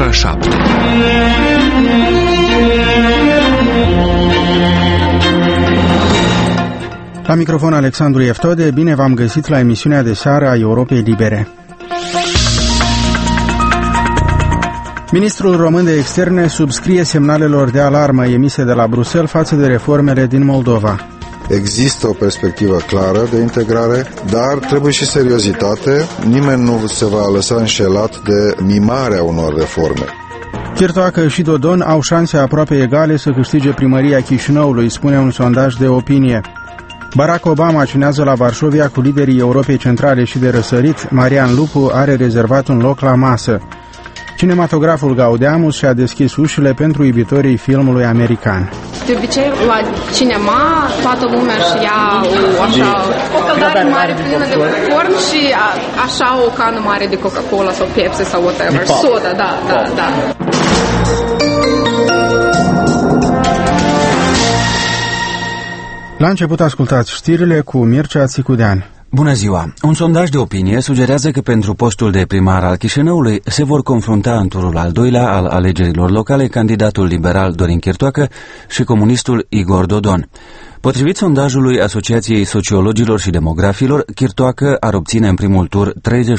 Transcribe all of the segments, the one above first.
ora 7. La microfon Alexandru Eftode, bine v-am găsit la emisiunea de seară a Europei Libere. Ministrul român de externe subscrie semnalelor de alarmă emise de la Bruxelles față de reformele din Moldova. Există o perspectivă clară de integrare, dar trebuie și seriozitate. Nimeni nu se va lăsa înșelat de mimarea unor reforme. Chirtoacă și Dodon au șanse aproape egale să câștige primăria Chișinăului, spune un sondaj de opinie. Barack Obama ciunează la Varșovia cu liderii Europei Centrale și de răsărit. Marian Lupu are rezervat un loc la masă. Cinematograful Gaudeamus și-a deschis ușile pentru iubitorii filmului american. De obicei, la cinema, toată lumea își ia o căldare mare plină de popcorn și așa o cană mare de Coca-Cola sau Pepsi sau whatever. Soda, da. La început ascultați știrile cu Mircea Țicudean. Bună ziua! Un sondaj de opinie sugerează că pentru postul de primar al Chișinăului se vor confrunta în turul al doilea al alegerilor locale candidatul liberal Dorin Chirtoacă și comunistul Igor Dodon. Potrivit sondajului Asociației Sociologilor și Demografilor, Chirtoacă ar obține în primul tur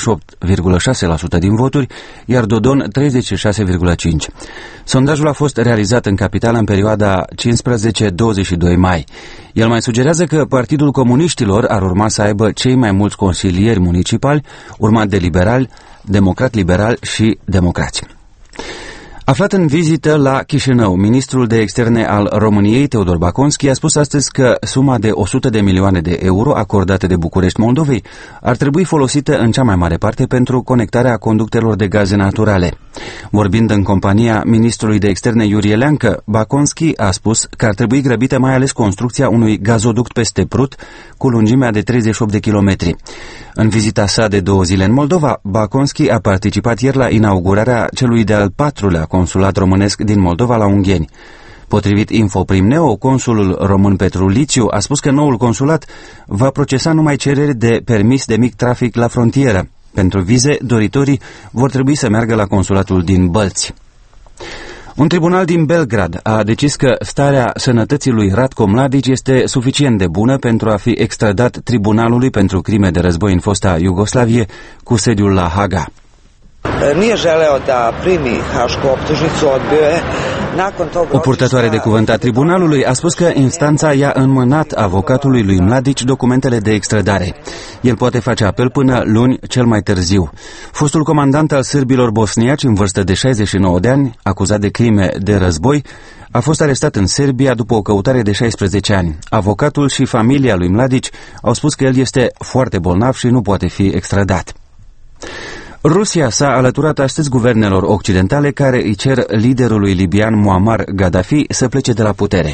38,6% din voturi, iar Dodon 36,5%. Sondajul a fost realizat în capitală în perioada 15-22 mai. El mai sugerează că Partidul Comuniștilor ar urma să aibă cei mai mulți consilieri municipali, urmat de liberali, democrat liberal și democrați. Aflat în vizită la Chișinău, ministrul de externe al României, Teodor Baconski, a spus astăzi că suma de 100 de milioane de euro acordată de București Moldovei ar trebui folosită în cea mai mare parte pentru conectarea conductelor de gaze naturale. Vorbind în compania ministrului de externe Iurie Leancă, Baconski a spus că ar trebui grăbită mai ales construcția unui gazoduct peste Prut cu lungimea de 38 de kilometri. În vizita sa de 2 zile în Moldova, Baconski a participat ieri la inaugurarea celui de-al 4-lea consulat românesc din Moldova la Ungheni. Potrivit Infoprim-Neo, consulul român Petru Lițiu a spus că noul consulat va procesa numai cereri de permis de mic trafic la frontieră. Pentru vize, doritorii vor trebui să meargă la consulatul din Bălți. Un tribunal din Belgrad a decis că starea sănătății lui Ratko Mladic este suficient de bună pentru a fi extradat Tribunalului pentru crime de război în fosta Iugoslavie cu sediul la Haga. Nije želeo da primi hašku optužnicu, odbio je. Nakon toga o purtătoare de cuvânt a tribunalului a spus că instanța i-a înmânat avocatului lui Mladic documentele de extradare. El poate face apel până luni cel mai târziu. Fostul comandant al sârbilor bosniaci în vârstă de 69 de ani, acuzat de crime de război, a fost arestat în Serbia după o căutare de 16 ani. Avocatul și familia lui Mladic au spus că el este foarte bolnav și nu poate fi extradat. Rusia s-a alăturat astăzi guvernelor occidentale care îi cer liderului libian Muammar Gaddafi să plece de la putere.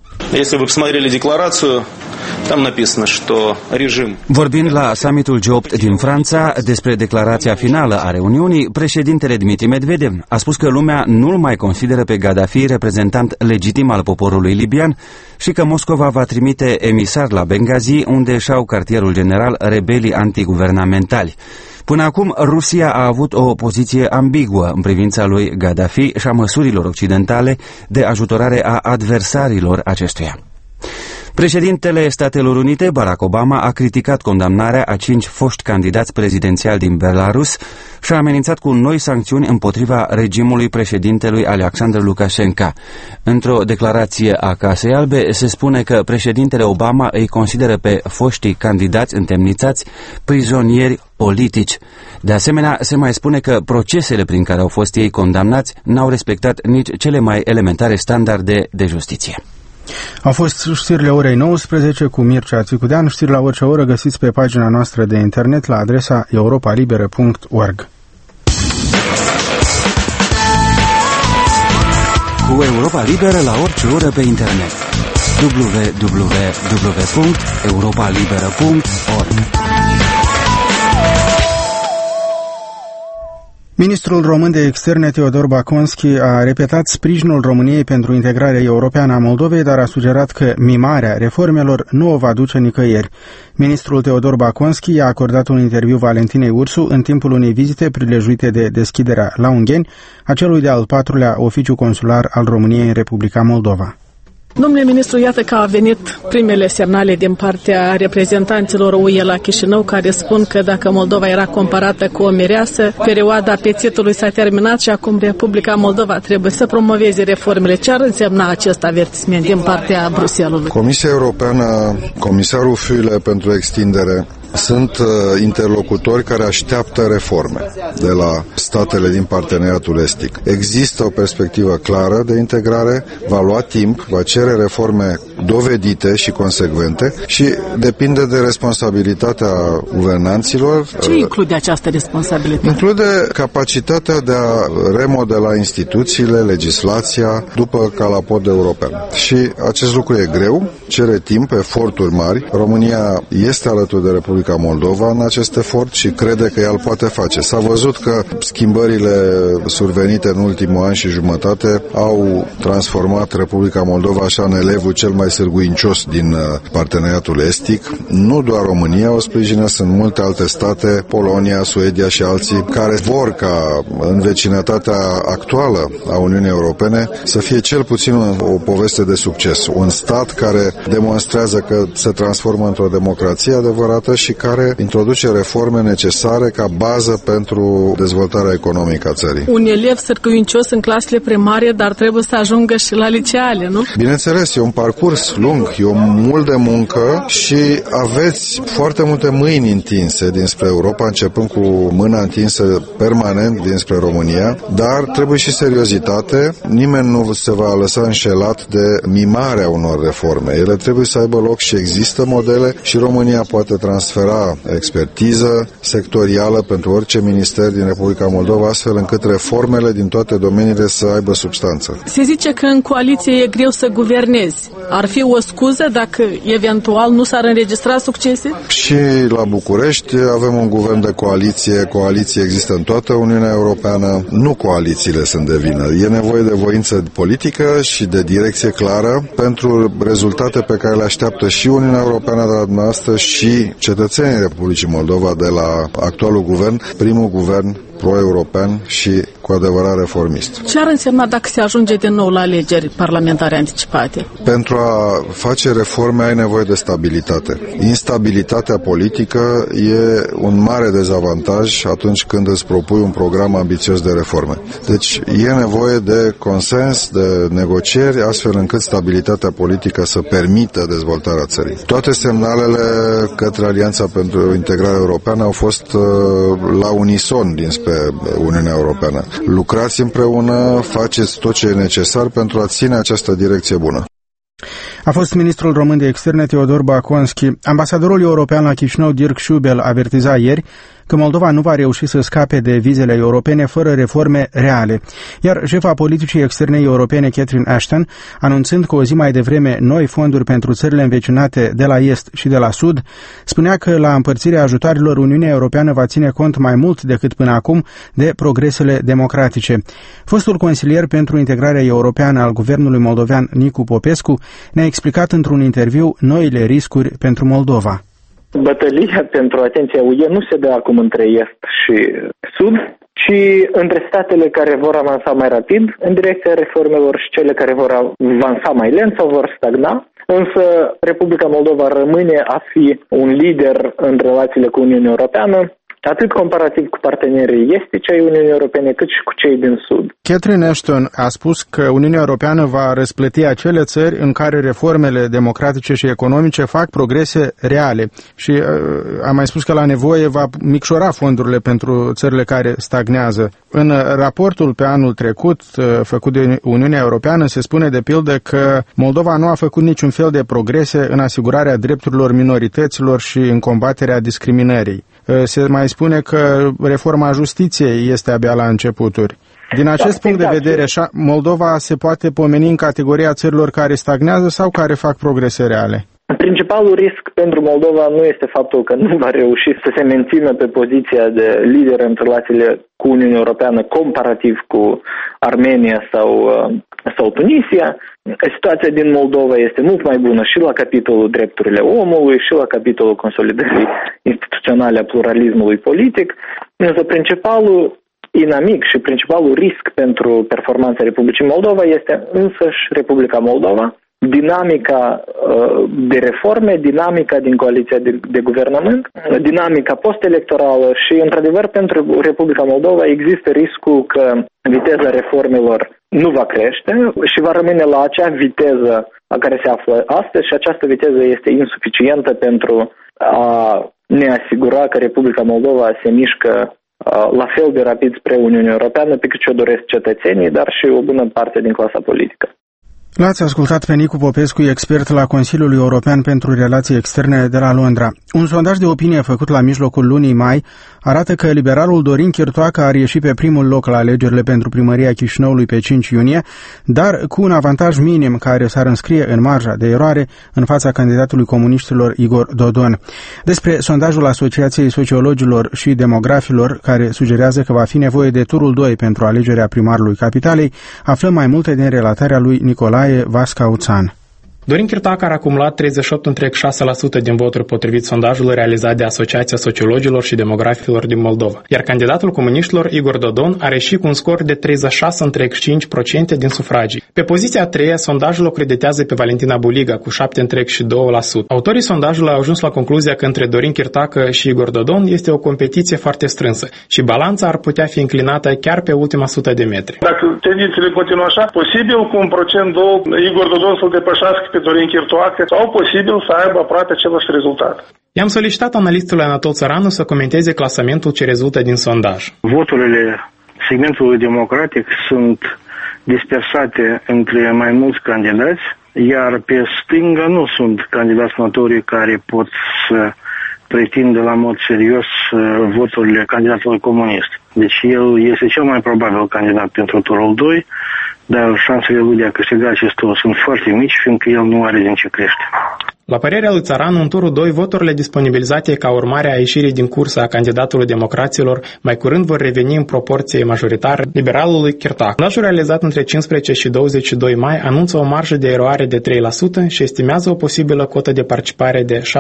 Vorbind la summitul G8 din Franța despre declarația finală a reuniunii, președintele Dmitri Medvedev a spus că lumea nu-l mai consideră pe Gaddafi reprezentant legitim al poporului libian și că Moscova va trimite emisari la Benghazi, unde și-au cartierul general rebelii antiguvernamentali. Până acum, Rusia a avut o poziție ambiguă în privința lui Gaddafi și a măsurilor occidentale de ajutorare a adversarilor acestuia. Președintele Statelor Unite, Barack Obama, a criticat condamnarea a 5 foști candidați prezidențiali din Belarus și a amenințat cu noi sancțiuni împotriva regimului președintelui Alexandru Lukashenko. Într-o declarație a Casei Albe se spune că președintele Obama îi consideră pe foștii candidați întemnițați prizonieri politici. De asemenea, se mai spune că procesele prin care au fost ei condamnați n-au respectat nici cele mai elementare standarde de justiție. Au fost știrile orei 19 cu Mircea Țicudean. Știri la orice oră găsiți pe pagina noastră de internet la adresa europalibera.org. Cu Europa Liberă la orice oră pe internet. www.europalibera.org. Ministrul român de externe Teodor Baconski a repetat sprijinul României pentru integrarea europeană a Moldovei, dar a sugerat că mimarea reformelor nu o va duce nicăieri. Ministrul Teodor Baconski a acordat un interviu Valentinei Ursu în timpul unei vizite prilejuite de deschiderea la Ungheni a celui de-al 4-lea oficiu consular al României în Republica Moldova. Domnule ministru, iată că au venit primele semnale din partea reprezentanților UE la Chișinău, care spun că dacă Moldova era comparată cu o mireasă, perioada apețitului s-a terminat și acum Republica Moldova trebuie să promoveze reformele. Ce ar însemna acest avertisment din partea Bruxellesului? Comisia Europeană, comisarul Füle pentru extindere, sunt interlocutori care așteaptă reforme de la statele din parteneriatul estic. Există o perspectivă clară de integrare, va lua timp, va cere reforme dovedite și consecvente și depinde de responsabilitatea guvernanților. Ce include această responsabilitate? Include capacitatea de a remodela instituțiile, legislația, după calapod european. Și acest lucru e greu, cere timp, eforturi mari. România este alături de Republica Moldova în acest efort și crede că ea îl poate face. S-a văzut că schimbările survenite în ultimul an și jumătate au transformat Republica Moldova așa în elevul cel mai sârguincios din parteneriatul estic. Nu doar România o sprijină, sunt multe alte state, Polonia, Suedia și alții, care vor ca în vecinătatea actuală a Uniunii Europene să fie cel puțin o poveste de succes. Un stat care demonstrează că se transformă într-o democrație adevărată și care introduce reforme necesare ca bază pentru dezvoltarea economică a țării. Un elev sârguincios în clasele primare, dar trebuie să ajungă și la liceale, nu? Bineînțeles, e un parcurs lung, e mult de muncă și aveți foarte multe mâini întinse dinspre Europa, începând cu mâna întinsă permanent dinspre România, dar trebuie și seriozitate. Nimeni nu se va lăsa înșelat de mimarea unor reforme. Ele trebuie să aibă loc și există modele și România poate transfera expertiză sectorială pentru orice minister din Republica Moldova, astfel încât reformele din toate domeniile să aibă substanță. Se zice că în coaliție e greu să guvernezi. Ar fi o scuză dacă eventual nu s-ar înregistra succese? Și la București avem un guvern de coaliție. Coaliție există în toată Uniunea Europeană. Nu coalițiile sunt de vină. E nevoie de voință politică și de direcție clară pentru rezultate pe care le așteaptă și Uniunea Europeană de la dumneavoastră și cetățenii Republicii Moldova de la actualul guvern, primul guvern pro-european și cu adevărat reformist. Ce ar însemna dacă se ajunge din nou la alegeri parlamentare anticipate? Pentru a face reforme ai nevoie de stabilitate. Instabilitatea politică e un mare dezavantaj atunci când îți propui un program ambițios de reforme. Deci e nevoie de consens, de negocieri, astfel încât stabilitatea politică să permită dezvoltarea țării. Toate semnalele către Alianța pentru Integrare Europeană au fost la unison dinspre Uniunea Europeană. Lucrați împreună, faceți tot ce e necesar pentru a ține această direcție bună. A fost ministrul român de externe Teodor Baconski. Ambasadorul european la Chișinău, Dirk Schubel, avertiza ieri că Moldova nu va reuși să scape de vizele europene fără reforme reale. Iar șefa politicii externe europene, Catherine Ashton, anunțând cu o zi mai devreme noi fonduri pentru țările învecinate de la est și de la sud, spunea că la împărțirea ajutoarelor Uniunea Europeană va ține cont mai mult decât până acum de progresele democratice. Fostul consilier pentru integrarea europeană al guvernului moldovean, Nicu Popescu, ne-a explicat într-un interviu noile riscuri pentru Moldova. Bătălia pentru atenția UE nu se dă acum între Est și Sud, ci între statele care vor avansa mai rapid în direcția reformelor și cele care vor avansa mai lent sau vor stagna. Însă Republica Moldova rămâne a fi un lider în relațiile cu Uniunea Europeană, atât comparativ cu partenerii estici ai Uniunii Europene, cât și cu cei din Sud. Catherine Ashton a spus că Uniunea Europeană va răsplăti acele țări în care reformele democratice și economice fac progrese reale și a mai spus că la nevoie va micșora fondurile pentru țările care stagnează. În raportul pe anul trecut făcut de Uniunea Europeană se spune de pildă că Moldova nu a făcut niciun fel de progrese în asigurarea drepturilor minorităților și în combaterea discriminării. Se mai spune că reforma justiției este abia la începuturi. Din acest punct de vedere, Moldova se poate pomeni în categoria țărilor care stagnează sau care fac progrese reale? Principalul risc pentru Moldova nu este faptul că nu va reuși să se mențină pe poziția de lider în relațiile cu Uniunea Europeană comparativ cu Armenia sau Tunisia. Situația din Moldova este mult mai bună și la capitolul drepturile omului și la capitolul consolidării instituționale a pluralismului politic. Însă principalul inamic și principalul risc pentru performanța Republicii Moldova este însăși Republica Moldova, dinamica de reforme, dinamica din coaliția de guvernământ, dinamica post-electorală și, într-adevăr, pentru Republica Moldova există riscul că viteza reformelor nu va crește și va rămâne la acea viteză la care se află astăzi și această viteză este insuficientă pentru a ne asigura că Republica Moldova se mișcă la fel de rapid spre Uniunea Europeană pe cât ce-o doresc cetățenii, dar și o bună parte din clasa politică. L-ați ascultat pe Nicu Popescu, expert la Consiliul European pentru Relații Externe de la Londra. Un sondaj de opinie făcut la mijlocul lunii mai arată că liberalul Dorin Chirtoacă ar ieși pe primul loc la alegerile pentru primăria Chișinăului pe 5 iunie, dar cu un avantaj minim care s-ar înscrie în marja de eroare în fața candidatului comuniștilor Igor Dodon. Despre sondajul Asociației Sociologilor și Demografilor, care sugerează că va fi nevoie de turul 2 pentru alegerea primarului capitalei, aflăm mai multe din relatarea lui Nicolae Vascauțan. Dorin Chirtoacă a acumulat 38,6% din voturi potrivit sondajului realizat de Asociația Sociologilor și Demografilor din Moldova, iar candidatul comuniștilor Igor Dodon a ieșit cu un scor de 36,5% din sufragii. Pe poziția a treia, sondajul o creditează pe Valentina Buliga cu 7,2%. Autorii sondajului au ajuns la concluzia că între Dorin Chirtoacă și Igor Dodon este o competiție foarte strânsă și balanța ar putea fi înclinată chiar pe ultima 100 de metri. Dacă tendințele continuă așa, posibil cu 1% Igor Dodon să-l depășească pe Dorin Chirtoacă sau posibil să aibă aproape același rezultat. I-am solicitat analistului Anatol Țăranu să comenteze clasamentul ce rezultă din sondaj. Voturile segmentului democratic sunt dispersate între mai mulți candidați, iar pe stânga nu sunt candidați notorii care pot să pretindă la mod serios voturile candidatului comunist. Deci el este cel mai probabil candidat pentru turul 2, dar șansele lui de a câștiga acest tur sunt foarte mici, fiindcă el nu are din ce crește. La părerea lui Țăranu, în turul 2, voturile disponibilizate ca urmare a ieșirii din cursă a candidatului democraților mai curând vor reveni în proporție majoritară liberalului Chirtoacă. Sondajul realizat între 15 și 22 mai anunță o marjă de eroare de 3% și estimează o posibilă cotă de participare de 72%.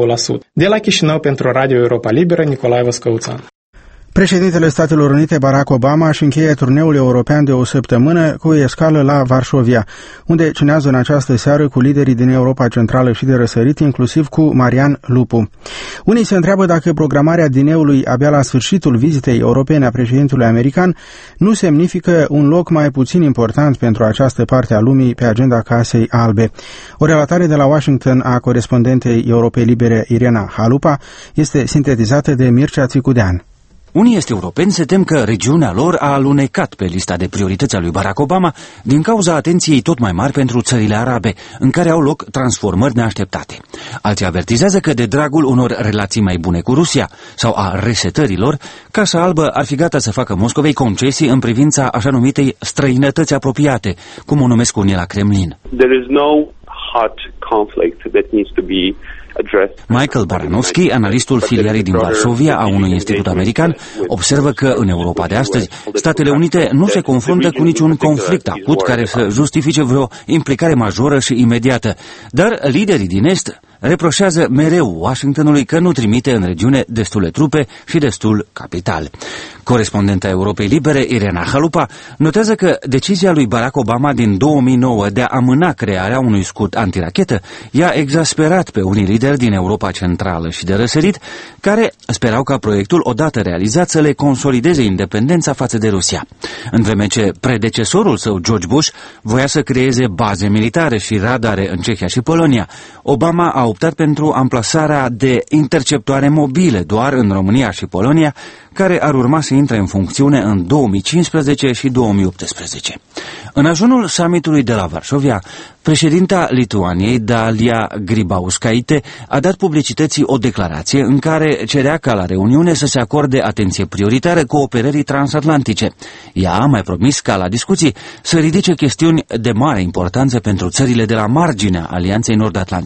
De la Chișinău pentru Radio Europa Liberă, Nicolae Văscăuțan. Președintele Statelor Unite, Barack Obama, își încheie turneul european de o săptămână cu o escală la Varșovia, unde cenează în această seară cu liderii din Europa Centrală și de răsărit, inclusiv cu Marian Lupu. Unii se întreabă dacă programarea dineului abia la sfârșitul vizitei europene a președintelui american nu semnifică un loc mai puțin important pentru această parte a lumii pe agenda Casei Albe. O relatare de la Washington a corespondentei Europei Libere Irena Halupa este sintetizată de Mircea Țicudean. Unii est europeni se tem că regiunea lor a alunecat pe lista de priorități a lui Barack Obama din cauza atenției tot mai mari pentru țările arabe, în care au loc transformări neașteptate. Alții avertizează că de dragul unor relații mai bune cu Rusia sau a resetărilor, Casa Albă ar fi gata să facă Moscovei concesii în privința așa numitei străinătăți apropiate, cum o numesc unii la Kremlin. There is no hot conflict that needs to be Michael Baranovski, analistul filiarii din Varsovia a unui institut american, observă că în Europa de astăzi Statele Unite nu se confruntă cu niciun conflict acut care să justifice vreo implicare majoră și imediată, dar liderii din Est reproșează mereu Washingtonului că nu trimite în regiune destule trupe și destul capital. Corespondenta Europei Libere, Irena Halupa, notează că decizia lui Barack Obama din 2009 de a amâna crearea unui scut antirachetă i-a exasperat pe unii lideri din Europa Centrală și de răsărit, care sperau ca proiectul, odată realizat, să le consolideze independența față de Rusia. În vreme ce predecesorul său, George Bush, voia să creeze baze militare și radare în Cehia și Polonia, Obama a optat pentru amplasarea de interceptoare mobile doar în România și Polonia, care ar urma să intre în funcțiune în 2015 și 2018. În ajunul summitului de la Varșovia, președinta Lituaniei, Dalia Grybauskaite, a dat publicității o declarație în care cerea ca la reuniune să se acorde atenție prioritară cooperării transatlantice. Ea a mai promis ca la discuții să ridice chestiuni de mare importanță pentru țările de la marginea Alianței Nord-Atlantice.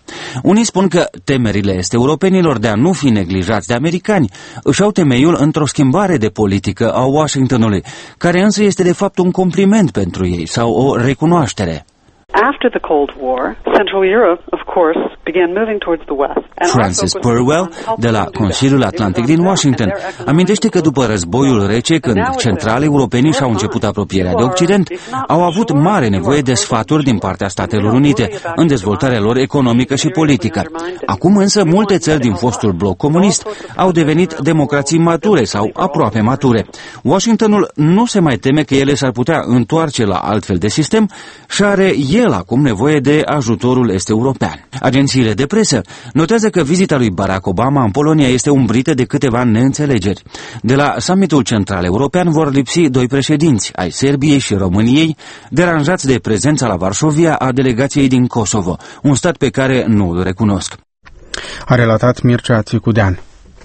Unii spun că temerile est-europenilor de a nu fi neglijați de americani își au temeiul într-o schimbare de politică a Washingtonului, care însă este de fapt un compliment pentru ei sau o recunoaștere. After the Cold War, Central Europe, of course, began moving towards the west. Francis Purwell, de la Consiliul Atlantic din Washington, amintește că după războiul rece, când centrali europenii și-au început apropierea de Occident, au avut mare nevoie de sfaturi din partea Statelor Unite în dezvoltarea lor economică și politică. Acum însă multe țări din fostul bloc comunist au devenit democrații mature sau aproape mature. Washingtonul nu se mai teme că ele s-ar putea întoarce la altfel de sistem și are el acum nevoie de ajutorul est-european. Agențiile de presă notează că vizita lui Barack Obama în Polonia este umbrită de câteva neînțelegeri. De la summitul central european vor lipsi 2 președinți, ai Serbiei și României, deranjați de prezența la Varșovia a delegației din Kosovo, un stat pe care nu îl recunosc. A relatat Mircea Țicudean.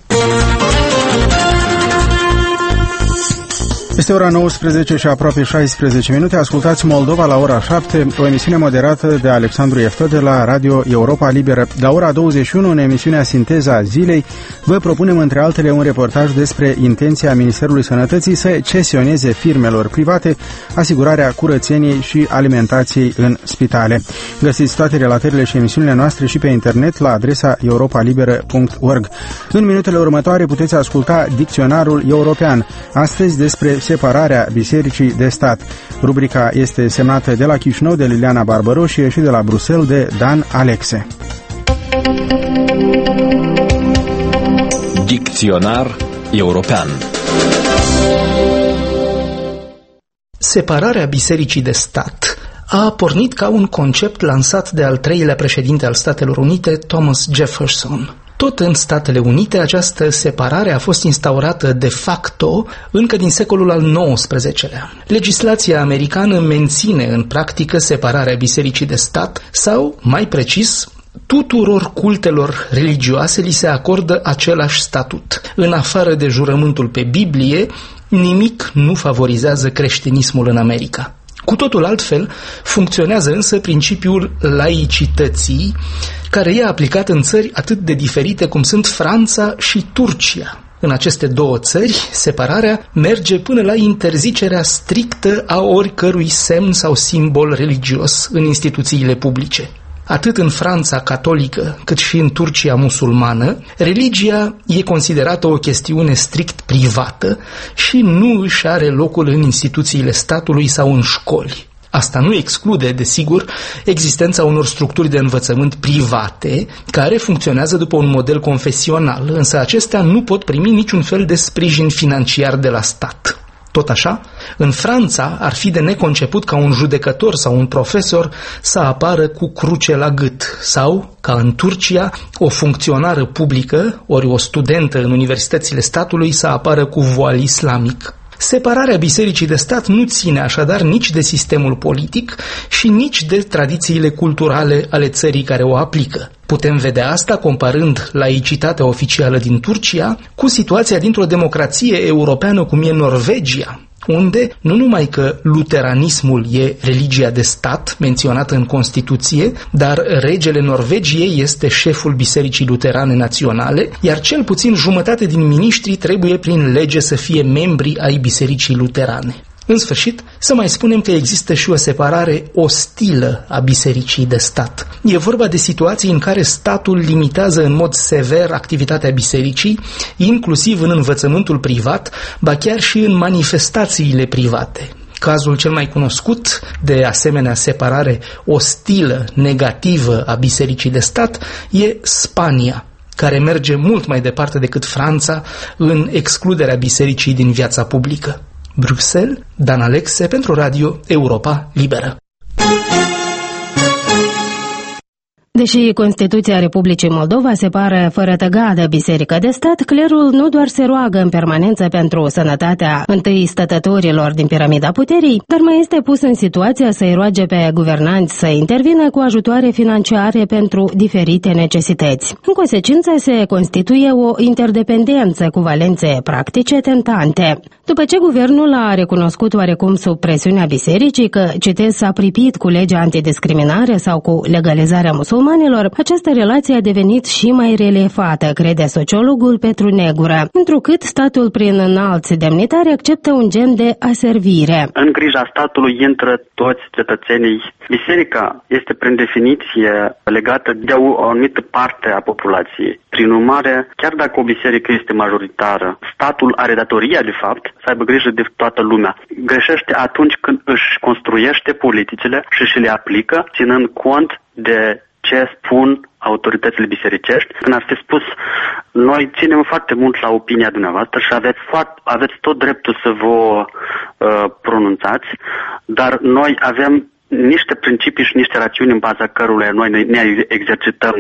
Este ora 19 și aproape 16 minute. Ascultați Moldova la ora 7, o emisiune moderată de Alexandru Ieftă de la Radio Europa Liberă. La ora 21, în emisiunea Sinteza Zilei, vă propunem între altele un reportaj despre intenția Ministerului Sănătății să cesioneze firmelor private asigurarea curățeniei și alimentației în spitale. Găsiți toate relatările și emisiunile noastre și pe internet la adresa europalibera.org. În minutele următoare puteți asculta Dicționarul European, astăzi despre separarea bisericii de stat. Rubrica este semnată de la Chișinău de Liliana Barbăroșie și de la Bruxelles de Dan Alexe. Dicționar European. Separarea bisericii de stat a pornit ca un concept lansat de al 3-lea președinte al Statelor Unite, Thomas Jefferson. Tot în Statele Unite, această separare a fost instaurată de facto încă din secolul al XIX-lea. Legislația americană menține în practică separarea bisericii de stat sau, mai precis, tuturor cultelor religioase li se acordă același statut. În afară de jurământul pe Biblie, nimic nu favorizează creștinismul în America. Cu totul altfel funcționează însă principiul laicității, care e aplicat în țări atât de diferite cum sunt Franța și Turcia. În aceste 2 țări, separarea merge până la interzicerea strictă a oricărui semn sau simbol religios în instituțiile publice. Atât în Franța catolică, cât și în Turcia musulmană, religia e considerată o chestiune strict privată și nu își are locul în instituțiile statului sau în școli. Asta nu exclude, desigur, existența unor structuri de învățământ private care funcționează după un model confesional, însă acestea nu pot primi niciun fel de sprijin financiar de la stat. Tot așa, în Franța ar fi de neconceput ca un judecător sau un profesor să apară cu cruce la gât sau, ca în Turcia, o funcționară publică ori o studentă în universitățile statului să apară cu voal islamic. Separarea bisericii de stat nu ține așadar nici de sistemul politic și nici de tradițiile culturale ale țării care o aplică. Putem vedea asta comparând laicitatea oficială din Turcia cu situația dintr-o democrație europeană cum e Norvegia, unde nu numai că luteranismul e religia de stat menționată în Constituție, dar regele Norvegiei este șeful Bisericii Luterane Naționale, iar cel puțin jumătate din miniștri trebuie prin lege să fie membri ai Bisericii Luterane. În sfârșit, să mai spunem că există și o separare ostilă a bisericii de stat. E vorba de situații în care statul limitează în mod sever activitatea bisericii, inclusiv în învățământul privat, ba chiar și în manifestațiile private. Cazul cel mai cunoscut de asemenea separare ostilă, negativă a bisericii de stat e Spania, care merge mult mai departe decât Franța în excluderea bisericii din viața publică. Bruxelles, Dan Alexe pentru Radio Europa Liberă. Deși Constituția Republicii Moldova separă fără tăgadă biserica de stat, clerul nu doar se roagă în permanență pentru sănătatea întâi stătătorilor din piramida puterii, dar mai este pus în situația să-i roage pe guvernanți să intervină cu ajutoare financiare pentru diferite necesități. În consecință se constituie o interdependență cu valențe practice tentante. După ce guvernul a recunoscut oarecum sub presiunea bisericii că, citez, s-a pripit cu legea antidiscriminare sau cu legalizarea musulmană, musulmanilor, această relație a devenit și mai relevată, crede sociologul Petru Negură, întrucât statul prin înalți demnitari acceptă un gen de aservire. În grija statului intră toți cetățenii. Biserica este prin definiție legată de o anumită parte a populației. Prin urmare, chiar dacă o biserică este majoritară, statul are datoria, de fapt, să aibă grijă de toată lumea. Greșește atunci când își construiește politicile și și le aplică, ținând cont de ce spun autoritățile bisericești. Când ar fi spus, noi ținem foarte mult la opinia dumneavoastră și aveți tot dreptul să vă pronunțați, dar noi avem niște principii și niște rațiuni în baza cărora noi ne exercităm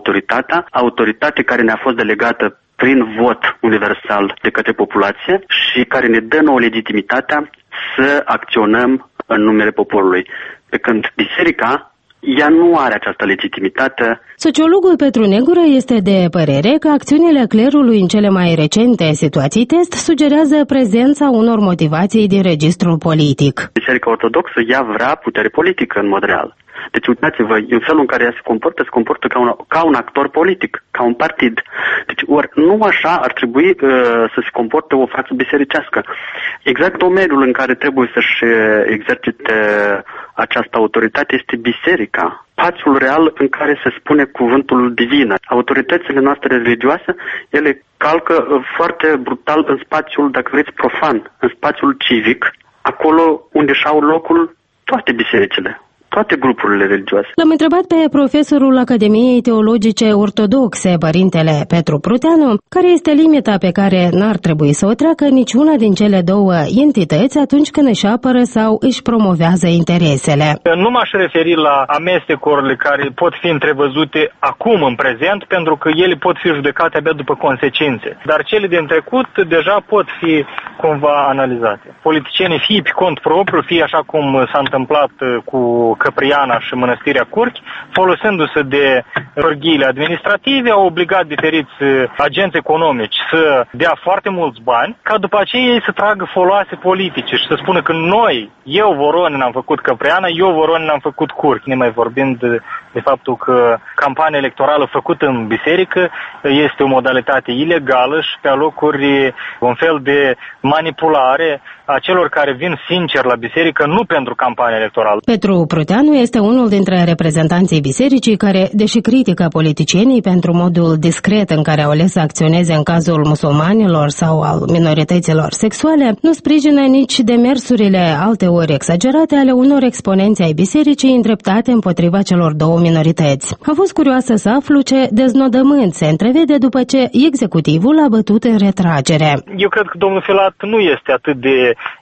autoritate care ne-a fost delegată prin vot universal de către populație și care ne dă nouă legitimitatea să acționăm în numele poporului. Pe când biserica, ea nu are această legitimitate. Sociologul Petru Negură este de părere că acțiunile clerului în cele mai recente situații test sugerează prezența unor motivații din registrul politic. Biserica Ortodoxă, ea vrea putere politică în mod real. Deci uitați-vă, în felul în care ea se comportă ca un actor politic, ca un partid. Deci ori nu așa ar trebui să se comporte o față bisericească. Exact domeniul în care trebuie să-și exercite această autoritate este biserica. Spațiul real în care se spune cuvântul divin. Autoritățile noastre religioase, ele calcă foarte brutal în spațiul, dacă vreți, profan, în spațiul civic, acolo unde și-au locul toate bisericile. Toate grupurile religioase. L-am întrebat pe profesorul Academiei Teologice Ortodoxe, părintele Petru Pruteanu, care este limita pe care n-ar trebui să o treacă niciuna din cele două entități atunci când își apără sau își promovează interesele. Nu m-aș referi la amestecurile care pot fi întrevăzute acum în prezent, pentru că ele pot fi judecate abia după consecințe. Dar cele din trecut deja pot fi cumva analizate. Politicienii fie pe cont propriu, fie așa cum s-a întâmplat cu Căpriana și Mănăstirea Curchi, folosindu-se de pârghiile administrative, au obligat diferiți agenți economici să dea foarte mulți bani, ca după aceea ei să tragă foloase politice și să spună că noi, eu Voronin am făcut Căpriana, eu Voronin am făcut Curchi. Ne mai vorbind de faptul că campania electorală făcută în biserică este o modalitate ilegală și pe alocuri un fel de manipulare a celor care vin sincer la biserică, nu pentru campania electorală. Petru Pruteanu este unul dintre reprezentanții bisericii care, deși critică politicienii pentru modul discret în care au ales să acționeze în cazul musulmanilor sau al minorităților sexuale, nu sprijină nici demersurile alteori exagerate ale unor exponenți ai bisericii îndreptate împotriva celor două minorități. Am fost curioasă să aflu ce deznodământ se întrevede după ce executivul a bătut în retragere. Eu cred că domnul Filat nu este atât de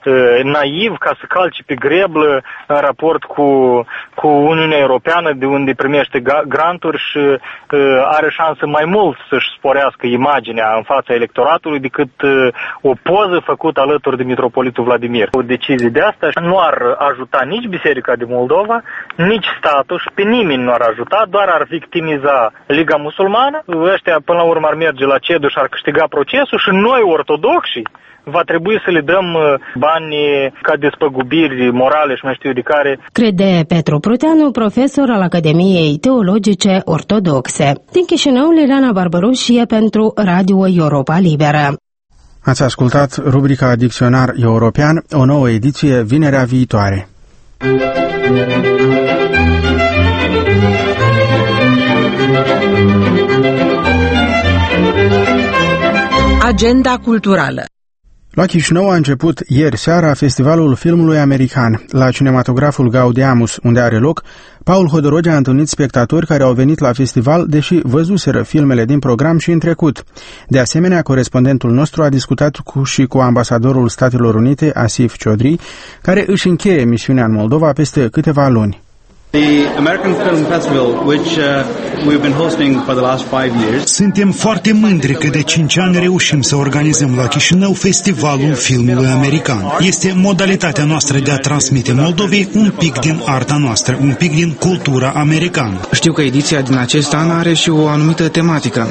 naiv ca să calce pe greblă în raport cu Uniunea Europeană, de unde primește granturi și are șansă mai mult să-și sporească imaginea în fața electoratului decât o poză făcută alături de Mitropolitul Vladimir. O decizie de asta nu ar ajuta nici Biserica de Moldova, nici statul și pe nimeni nu ar ajuta, doar ar victimiza Liga Musulmană. Ăștia până la urmă ar merge la CEDU și ar câștiga procesul și noi, ortodoxii, va trebui să le dăm bani ca despăgubiri morale și mai știu de care. Crede Petru Pruteanu, profesor al Academiei Teologice Ortodoxe. Din Chișinău, Liliana Barbaroșie pentru Radio Europa Liberă. Ați ascultat rubrica Dicționar European, o nouă ediție vinerea viitoare. Agenda culturală. La Chișinău a început ieri seara Festivalul Filmului American. La cinematograful Gaudeamus, unde are loc, Paul Hodorogea a întâlnit spectatori care au venit la festival, deși văzuseră filmele din program și în trecut. De asemenea, corespondentul nostru a discutat cu ambasadorul Statelor Unite, Asif Chaudhry, care își încheie misiunea în Moldova peste câteva luni. Suntem foarte mândri că de 5 ani reușim să organizăm la Chișinău Festivalul Filmului American. Este modalitatea noastră de a transmite Moldovei un pic din arta noastră, un pic din cultura americană. Știu că ediția din acest an are și o anumită tematică.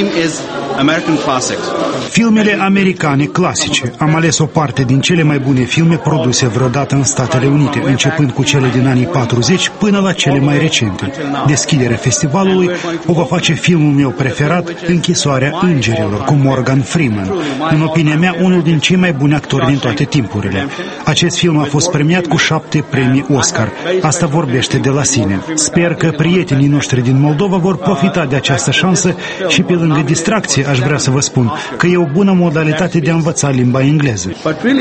Filmele americane clasice. Am ales o parte din cele mai bune filme produse vreodată în Statele Unite, începând cu cele din anii 40 până la cele mai recente. Deschiderea festivalului o va face filmul meu preferat, Închisoarea îngerilor, cu Morgan Freeman. În opinia mea, unul din cei mai buni actori din toate timpurile. Acest film a fost premiat cu 7 premii Oscar. Asta vorbește de la sine. Sper că prietenii noștri din Moldova vor profita de această șansă și pe lângă distracție aș vrea să vă spun că e o bună modalitate de a învăța limba engleză.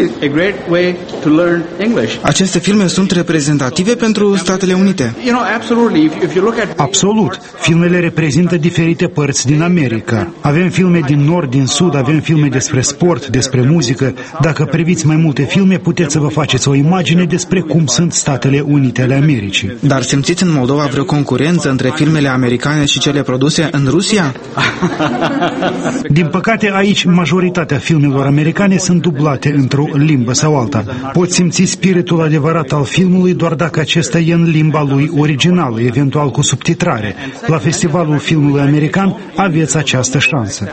Aceste filme sunt reprezentative pentru Statele Unite? Absolut. Filmele reprezintă diferite părți din America. Avem filme din nord, din sud, avem filme despre sport, despre muzică. Dacă priviți mai multe filme, puteți să vă faceți o imagine despre cum sunt Statele Unite ale Americii. Dar simțiți în Moldova vreo concurență între filmele americane și cele produse în Rusia? Din păcate, aici majoritatea filmelor americane sunt dublate într-o limbă sau alta. Poți simți spiritul adevărat al filmului doar dacă acesta e în limba lui originală, eventual cu subtitrare. La Festivalul Filmului American aveți această șansă.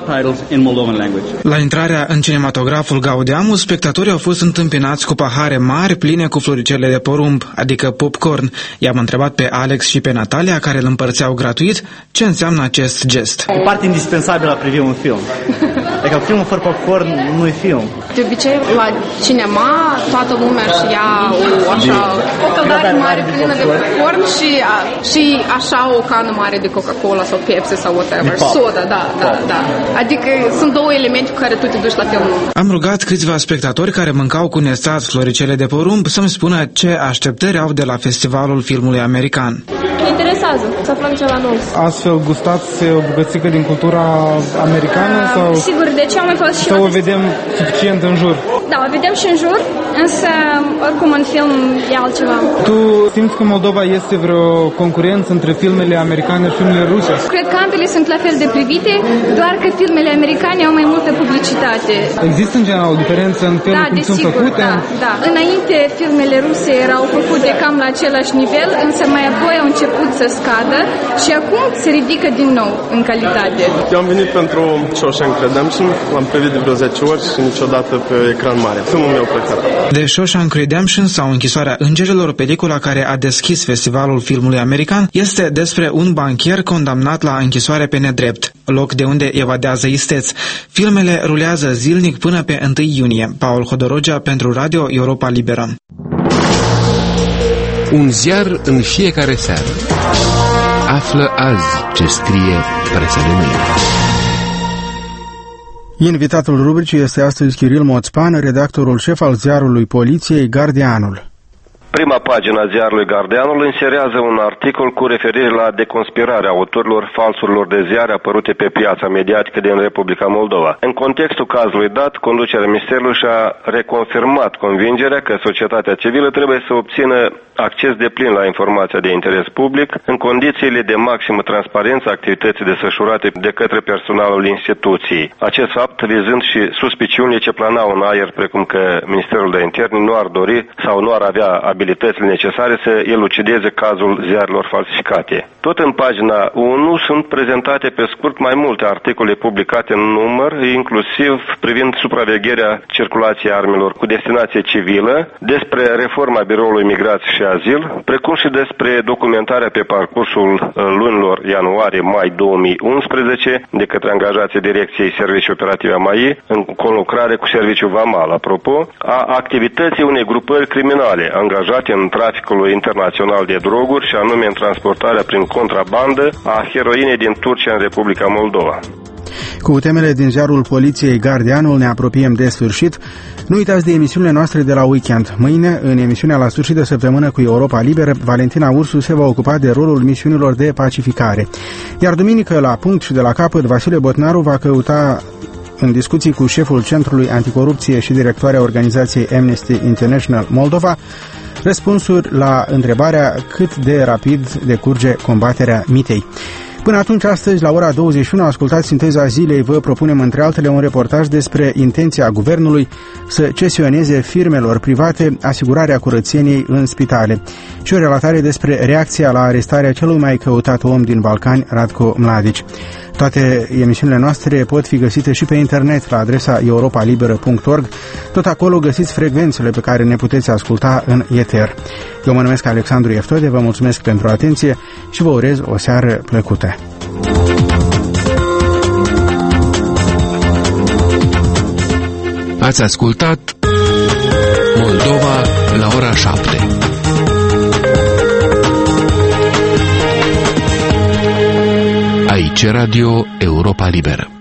La intrarea în cinematograful Gaudeamu, spectatorii au fost întâmpinați cu pahare mari pline cu floricele de porumb, adică popcorn. I-am întrebat pe Alex și pe Natalia, care îl împărțeau gratuit, ce înseamnă acest gest. E parte indispensabilă a privi un film. Adică filmul fără popcorn nu e film. De obicei, la cinema, toată lumea și ia o așa o căldare mare plină de popcorn și așa o cană mare de Coca-Cola sau Pepsi sau whatever. Soda, da. Adică sunt două elemente cu care tu te duci la film. Am rugat câțiva spectatori care mâncau cu nestat floricele de porumb să-mi spună ce așteptări au de la Festivalul Filmului American. Ne interesează să aflăm ceva nou. Astfel gustați o bucățică din cultura americană? Sau sigur, de ce am mai fost și sau o vedem suficient în jur? Da, o vedem și în jur, însă oricum în film e altceva. Tu simți că Moldova este vreo concurență între filmele americane și filmele ruse? Cred că ambele sunt la fel de privite, doar că filmele americane au mai multă publicitate. Există în general o diferență în felul cum sunt făcute? Da. Înainte filmele ruse erau făcute cam la același nivel, însă mai apoi au început să scadă și acum se ridică din nou în calitate. Eu am venit pentru Shawshank Redemption, l-am privit de vreo 10 ori și niciodată pe ecran mare. Filmul meu preferat. The Shawshank Redemption sau Închisoarea îngerilor, pelicula care a deschis Festivalul Filmului American, este despre un banchier condamnat la închisoare pe nedrept, loc de unde evadează isteți. Filmele rulează zilnic până pe 1 iunie. Paul Hodorogea pentru Radio Europa Liberă. Un ziar în fiecare seară. Află azi ce scrie presa de mâine. Invitatul rubricii este astăzi Chiril Moțpan, redactorul șef al ziarului Poliției Gardianul. Prima pagina ziarului Gardianul inserează un articol cu referire la deconspirarea autorilor falsurilor de ziare apărute pe piața mediatică din Republica Moldova. În contextul cazului dat, conducerea Ministerului și-a reconfirmat convingerea că societatea civilă trebuie să obțină acces deplin la informația de interes public în condițiile de maximă transparență a activității desfășurate de către personalul instituției. Acest fapt vizând și suspiciunile ce planau în aer, precum că Ministerul de Interne nu ar dori sau nu ar avea abilitățile necesare să elucideze cazul ziarelor falsificate. Tot în pagina 1 sunt prezentate pe scurt mai multe articole publicate în număr, inclusiv privind supravegherea circulației armelor cu destinație civilă, despre reforma Biroului Migrație și Azil, precum și despre documentarea pe parcursul lunilor ianuarie-mai 2011 de către angajații Direcției Servicii Operative a MAI, în conlucrare cu Serviciul Vamal, apropo, a activității unei grupări criminale angajate în traficul internațional de droguri și anume în transportarea prin contrabandă a heroinei din Turcia în Republica Moldova. Cu temele din ziarul Poliției Gardianul ne apropiem de sfârșit. Nu uitați de emisiunile noastre de la weekend. Mâine, în emisiunea la sfârșit de săptămână cu Europa Liberă, Valentina Ursu se va ocupa de rolul misiunilor de pacificare. Iar duminică, la punct și de la capăt, Vasile Botnaru va căuta în discuții cu șeful Centrului Anticorupție și directoarea organizației Amnesty International Moldova răspunsuri la întrebarea cât de rapid decurge combaterea mitei. Până atunci, astăzi, la ora 21, ascultați Sinteza Zilei, vă propunem între altele un reportaj despre intenția guvernului să cesioneze firmelor private asigurarea curățeniei în spitale și o relatare despre reacția la arestarea celui mai căutat om din Balcani, Ratko Mladic. Toate emisiunile noastre pot fi găsite și pe internet la adresa europalibera.org. Tot acolo găsiți frecvențele pe care ne puteți asculta în eter. Eu mă numesc Alexandru Eftode, vă mulțumesc pentru atenție și vă urez o seară plăcută. Ați ascultat Moldova la ora 7. Aici Radio Europa Liberă.